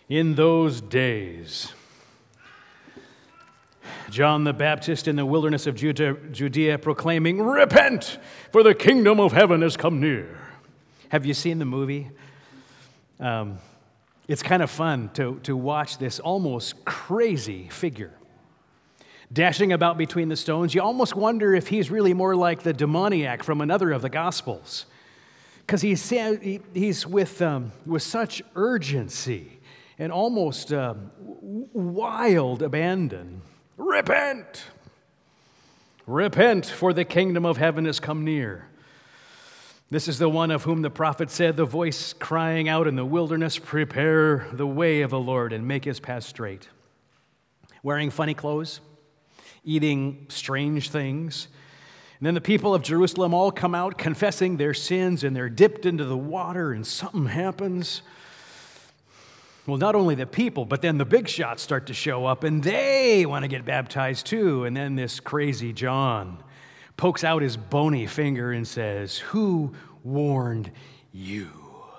In those days, John the Baptist in the wilderness of Judea proclaiming, "Repent, for the kingdom of heaven has come near." Have you seen the movie? It's kind of fun to watch this almost crazy figure dashing about between the stones. You almost wonder if he's really more like the demoniac from another of the Gospels, because he's with such urgency and almost wild abandon. Repent! Repent, for the kingdom of heaven has come near. This is the one of whom the prophet said, the voice crying out in the wilderness, prepare the way of the Lord and make his path straight. Wearing funny clothes, eating strange things. And then the people of Jerusalem all come out confessing their sins, and they're dipped into the water, and something happens. Well, not only the people, but then the big shots start to show up, and they want to get baptized too. And then this crazy John pokes out his bony finger and says, "Who warned you?"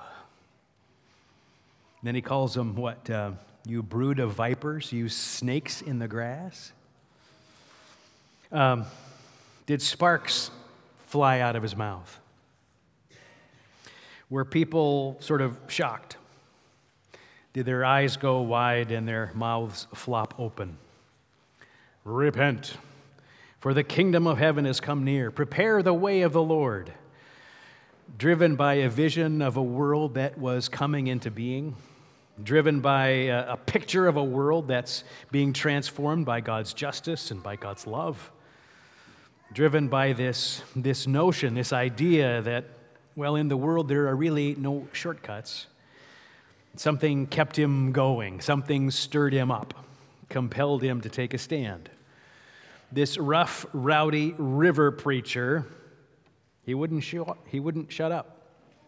And then he calls them, you brood of vipers, you snakes in the grass? Did sparks fly out of his mouth? Were people sort of shocked? Did their eyes go wide and their mouths flop open? Repent, for the kingdom of heaven has come near. Prepare the way of the Lord. Driven by a vision of a world that was coming into being, driven by a picture of a world that's being transformed by God's justice and by God's love, driven by this notion, this idea that, well, in the world there are really no shortcuts. Something kept him going. Something stirred him up, compelled him to take a stand. This rough, rowdy river preacher, he wouldn't shut up.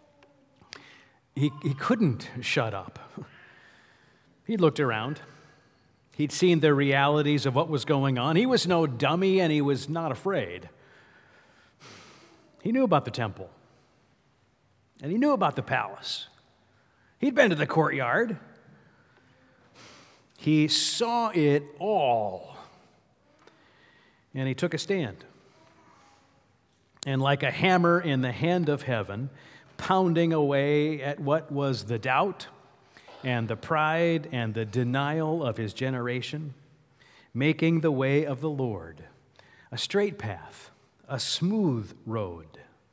He couldn't shut up. He looked around. He'd seen the realities of what was going on. He was no dummy, and he was not afraid. He knew about the temple, and he knew about the palace. He'd been to the courtyard. He saw it all. And he took a stand. And like a hammer in the hand of heaven, pounding away at what was the doubt and the pride and the denial of his generation, making the way of the Lord a straight path, a smooth road.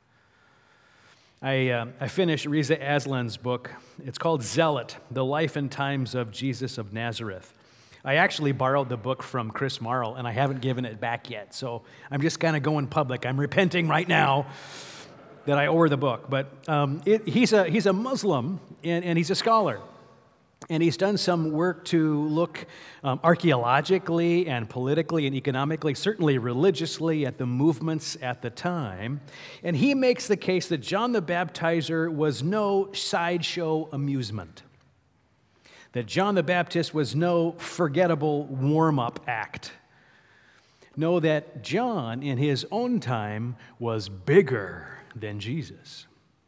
I finished Reza Aslan's book. It's called Zealot, The Life and Times of Jesus of Nazareth. I actually borrowed the book from Chris Marl, and I haven't given it back yet, so I'm just kind of going public. I'm repenting right now that I owe her the book. But he's a Muslim, and he's a scholar. And he's done some work to look archaeologically and politically and economically, certainly religiously, at the movements at the time. And he makes the case that John the Baptizer was no sideshow amusement, that John the Baptist was no forgettable warm-up act. No, that John, in his own time, was bigger than Jesus.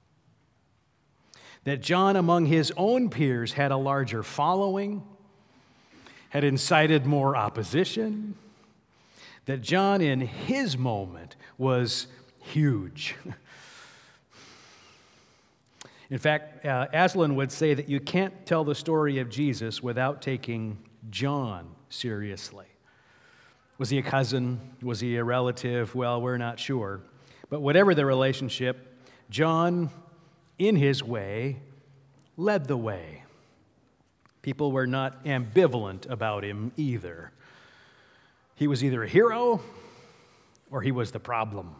That John, among his own peers, had a larger following, had incited more opposition, that John, in his moment, was huge. In fact, Aslan would say that you can't tell the story of Jesus without taking John seriously. Was he a cousin? Was he a relative? Well, we're not sure. But whatever the relationship, John, in his way, led the way. People were not ambivalent about him either. He was either a hero or he was the problem.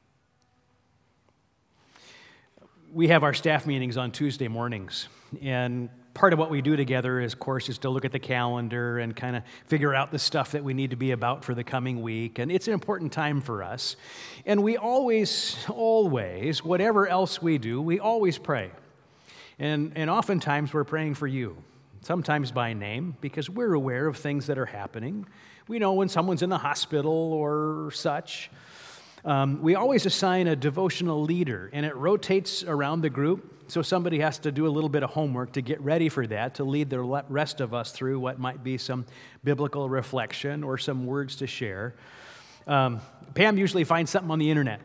We have our staff meetings on Tuesday mornings, and part of what we do together is, of course, is to look at the calendar and kind of figure out the stuff that we need to be about for the coming week, and it's an important time for us. And we always, whatever else we do, we always pray. And oftentimes we're praying for you, sometimes by name, because we're aware of things that are happening. We know when someone's in the hospital or such. We always assign a devotional leader, and it rotates around the group, so somebody has to do a little bit of homework to get ready for that, to lead the rest of us through what might be some biblical reflection or some words to share. Pam usually finds something on the internet.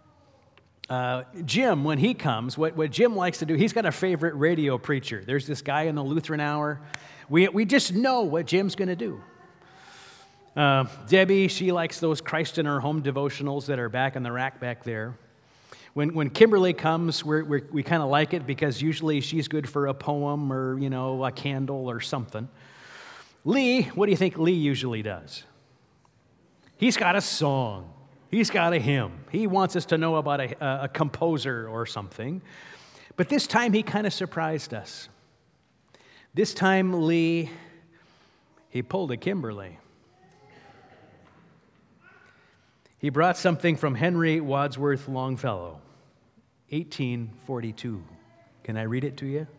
Jim, when he comes, what Jim likes to do, he's got a favorite radio preacher. There's this guy in the Lutheran Hour. We just know what Jim's going to do. Debbie, she likes those Christ in Her Home devotionals that are back in the rack back there. When Kimberly comes, we kind of like it because usually she's good for a poem or, a candle or something. Lee, what do you think Lee usually does? He's got a song. He's got a hymn. He wants us to know about a composer or something. But this time he kind of surprised us. This time Lee, he pulled a Kimberly. He brought something from Henry Wadsworth Longfellow, 1842. Can I read it to you?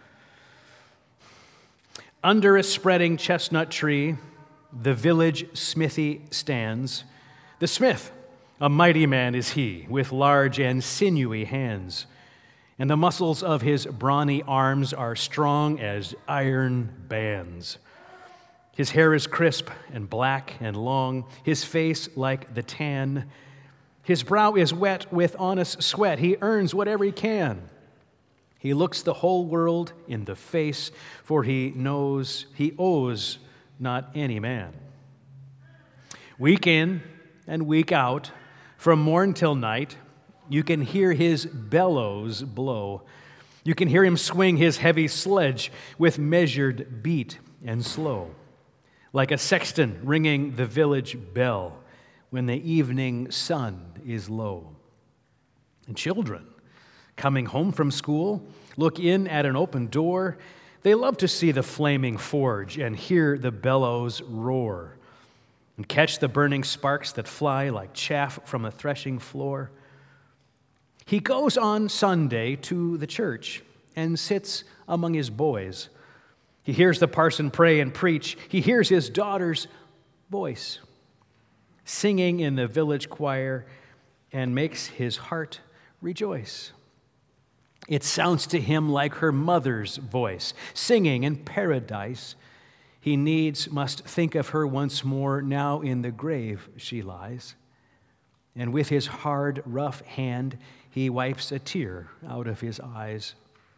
Under a spreading chestnut tree, the village smithy stands. The smith, a mighty man is he, with large and sinewy hands, and the muscles of his brawny arms are strong as iron bands. His hair is crisp and black and long, his face like the tan. His brow is wet with honest sweat. He earns whatever he can. He looks the whole world in the face, for he knows he owes not any man. Week in and week out, from morn till night, you can hear his bellows blow. You can hear him swing his heavy sledge with measured beat and slow, like a sexton ringing the village bell when the evening sun is low. And children, coming home from school, look in at an open door. They love to see the flaming forge and hear the bellows roar and catch the burning sparks that fly like chaff from a threshing floor. He goes on Sunday to the church and sits among his boys. He hears the parson pray and preach. He hears his daughter's voice singing in the village choir and makes his heart rejoice. It sounds to him like her mother's voice, singing in paradise. He needs must think of her once more, now in the grave she lies. And with his hard, rough hand, he wipes a tear out of his eyes.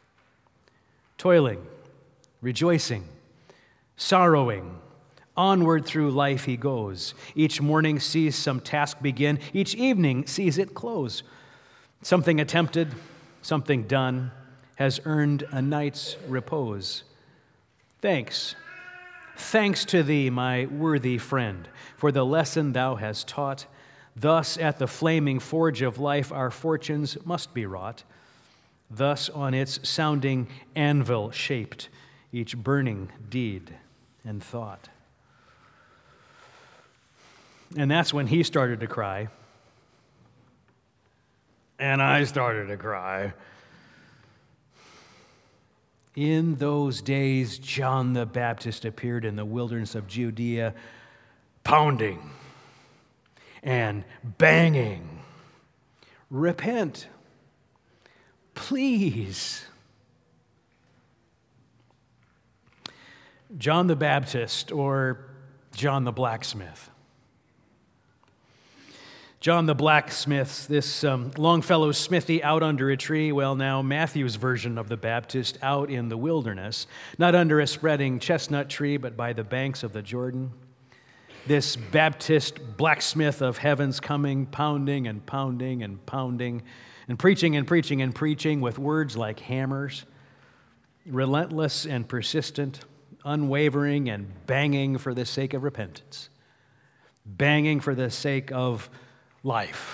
Toiling, rejoicing, sorrowing, onward through life he goes. Each morning sees some task begin, each evening sees it close. Something attempted, something done, has earned a night's repose. Thanks to thee, my worthy friend, for the lesson thou hast taught. Thus at the flaming forge of life our fortunes must be wrought. Thus on its sounding anvil shaped each burning deed and thought. And that's when he started to cry. And I started to cry. In those days, John the Baptist appeared in the wilderness of Judea, pounding and banging. Repent, please. John the Baptist, or John the Blacksmith. John the Blacksmith, this Longfellow's smithy out under a tree, well now Matthew's version of the Baptist out in the wilderness, not under a spreading chestnut tree, but by the banks of the Jordan. This Baptist blacksmith of heaven's coming, pounding and pounding and pounding, and preaching and preaching and preaching with words like hammers, relentless and persistent, unwavering and banging for the sake of repentance, banging for the sake of life,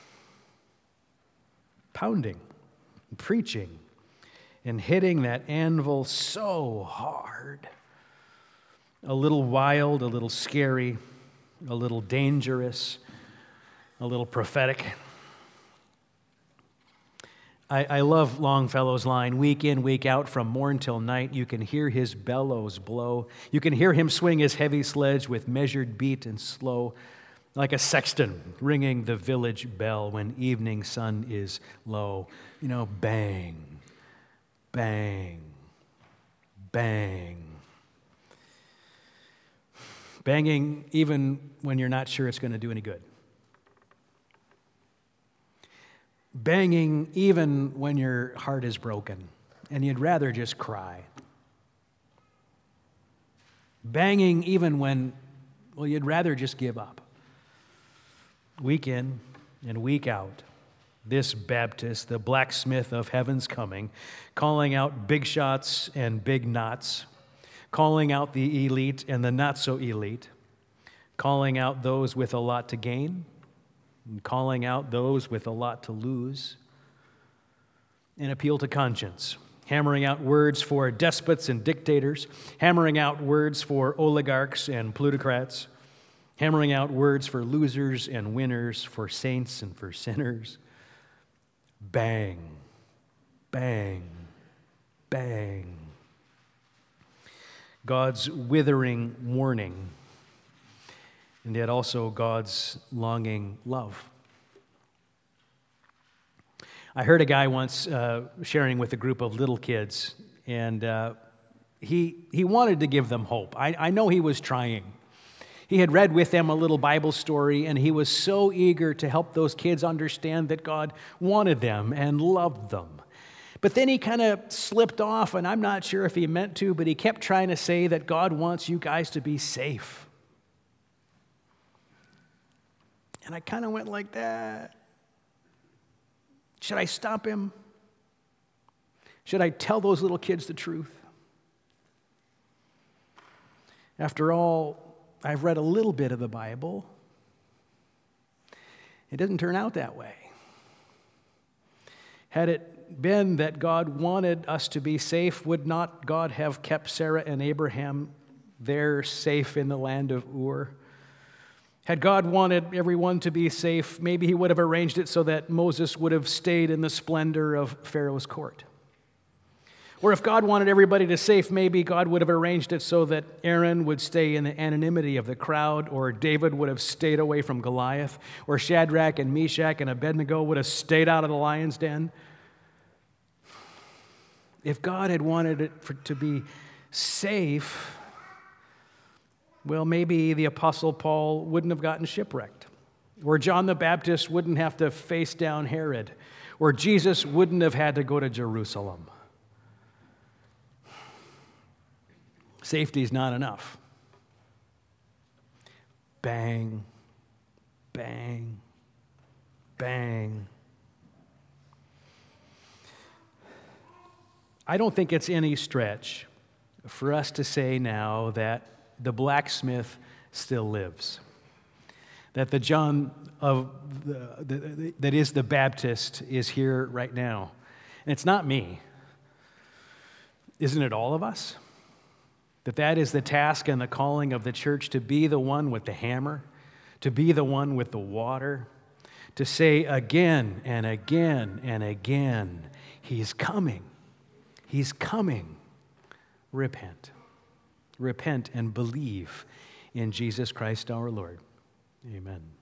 pounding, preaching, and hitting that anvil so hard. A little wild, a little scary, a little dangerous, a little prophetic. I love Longfellow's line, week in, week out, from morn till night, you can hear his bellows blow. You can hear him swing his heavy sledge with measured beat and slow. like a sexton ringing the village bell when evening sun is low. Bang, bang, bang. Banging even when you're not sure it's going to do any good. Banging even when your heart is broken and you'd rather just cry. Banging even when, you'd rather just give up. Week in and week out, this Baptist, the blacksmith of heaven's coming, calling out big shots and big knots, calling out the elite and the not so elite, calling out those with a lot to gain, and calling out those with a lot to lose. An appeal to conscience, hammering out words for despots and dictators, hammering out words for oligarchs and plutocrats, hammering out words for losers and winners, for saints and for sinners. Bang, bang, bang. God's withering warning, and yet also God's longing love. I heard a guy once sharing with a group of little kids, and he wanted to give them hope. I know he was trying. He had read with them a little Bible story, and he was so eager to help those kids understand that God wanted them and loved them. But then he kind of slipped off, and I'm not sure if he meant to, but he kept trying to say that God wants you guys to be safe. And I kind of went like that. Should I stop him? Should I tell those little kids the truth? After all, I've read a little bit of the Bible. It didn't turn out that way. Had it been that God wanted us to be safe, would not God have kept Sarah and Abraham there safe in the land of Ur? Had God wanted everyone to be safe, maybe he would have arranged it so that Moses would have stayed in the splendor of Pharaoh's court. Or if God wanted everybody to safe, maybe God would have arranged it so that Aaron would stay in the anonymity of the crowd, or David would have stayed away from Goliath, or Shadrach and Meshach and Abednego would have stayed out of the lion's den. If God had wanted it to be safe, well, maybe the Apostle Paul wouldn't have gotten shipwrecked, or John the Baptist wouldn't have to face down Herod, or Jesus wouldn't have had to go to Jerusalem. Safety is not enough. Bang, bang, bang. I don't think it's any stretch for us to say now that the blacksmith still lives, that the John that is the Baptist is here right now. And it's not me. Isn't it all of us? That is the task and the calling of the church, to be the one with the hammer, to be the one with the water, to say again and again and again, He's coming. He's coming. Repent. Repent and believe in Jesus Christ our Lord. Amen.